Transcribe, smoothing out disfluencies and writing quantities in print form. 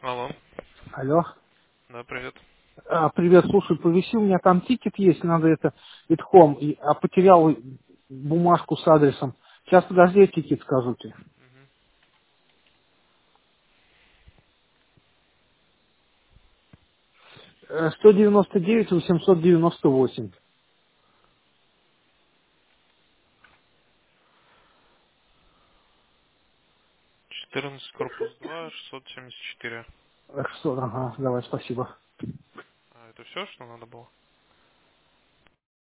Алло. Алло. Да, привет. Привет, слушай, повиси, у меня там тикет есть, надо это, итхом, потерял бумажку с адресом. Сейчас, подожди, я тикет скажу тебе. 199-898. 14, корпус 2, 674. Ага, давай, спасибо. А это все, что надо было?